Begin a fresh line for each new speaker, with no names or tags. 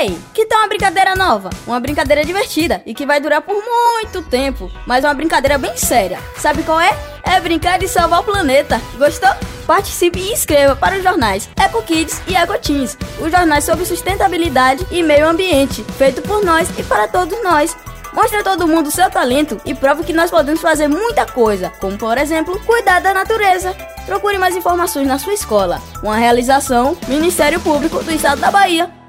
Ei, que tal uma brincadeira nova? Uma brincadeira divertida e que vai durar por muito tempo, mas uma brincadeira bem séria. Sabe qual é? É brincar de salvar o planeta. Gostou? Participe e inscreva para os jornais Eco Kids e Eco Teens, os jornais sobre sustentabilidade e meio ambiente, feito por nós e para todos nós. Mostre a todo mundo o seu talento e prove que nós podemos fazer muita coisa, como por exemplo, cuidar da natureza. Procure mais informações na sua escola. Uma realização Ministério Público do Estado da Bahia.